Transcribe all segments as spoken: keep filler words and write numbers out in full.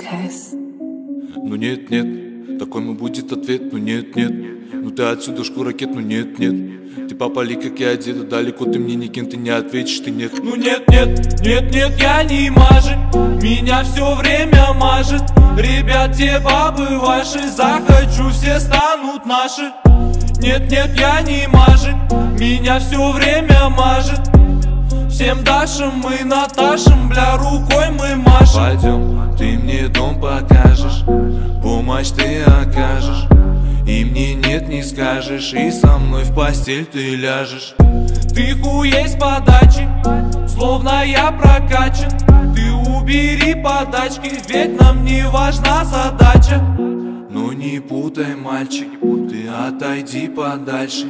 case. Ну нет, нет, такой мой будет ответ. Ну нет, нет, ну ты отсюда шку ракет. Ну нет, нет, ты попали, как я одета. Далеко ты мне никем, ты не ответишь, ты нет. Ну нет, нет, нет, нет, я не мажет. Меня все время мажет. Ребят, те бабы ваши, захочу, все станут наши. Нет, нет, я не мажет. Меня все время мажет. Всем Дашам мы Наташам, бля, рукой мы машем. Пойдем, ты мне дом покажешь, помощь ты окажешь, и мне нет не скажешь, и со мной в постель ты ляжешь. Ты хуей с подачи, словно я прокачан. Ты убери подачки, ведь нам не важна задача. Ну не путай, мальчик, ты отойди подальше.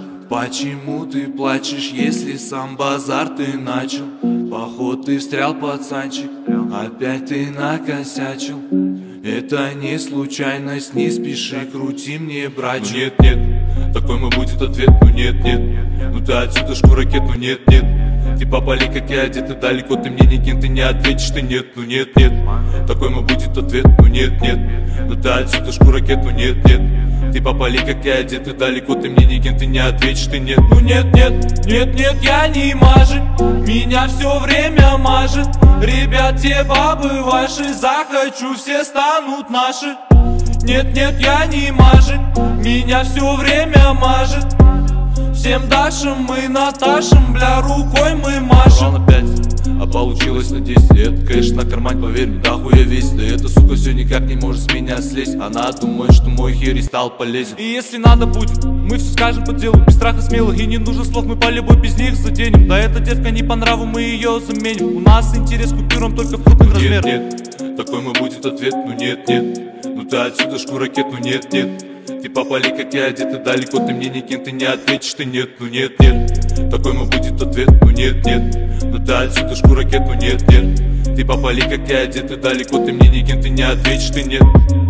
Почему ты плачешь, если сам базар ты начал? Поход ты встрял, пацанчик, опять ты накосячил. Это не случайность, не спеши, крути мне, братчик. Ну нет, нет, такой мой будет ответ. Ну нет, нет, ну ты отсюда шку ракет. Ну нет, нет, ты попали, как я одета. Далеко ты мне никем, ты не ответишь, ты нет. Ну нет, нет, такой мой будет ответ. Ну нет, нет, ну ты отсюда шку ракет. Ну нет, нет, ты попали, как я одета. Далеко ты мне никем, ты не ответишь, ты нет. Ну нет, нет, нет, нет, я не мажет. Меня все время мажет. Ребят, те бабы ваши, захочу, все станут наши. Нет, нет, я не мажет. Меня все время мажет. Всем Дашам мы Наташам, бля, рукой мы машем. Ладно, пять, а получилось на десять. Это, конечно, на кармань, поверь мне, дохуя весит. Да эта сука все никак не может с меня слезть. Она думает, что мой херей стал полезен. И если надо будет, мы все скажем по делу, без страха смелых. И не нужно слов, мы по любой без них заденем. Да эта девка не по нраву, мы ее заменим. У нас интерес к купюрам только в крупных размерах. Нет, нет, такой мой будет ответ. Ну нет, нет, ну ты отсюда шку ракет. Ну нет, нет, ты попали, как я одета. Далеко ты мне никем, ты не ответишь, ты нет. Ну нет, нет, такой мой будет ответ. Ну нет, нет, ну ты отсюда шку ракет. Ну нет, нет, ты попали, как я одета. Далеко ты мне никем, ты не ответишь, ты нет.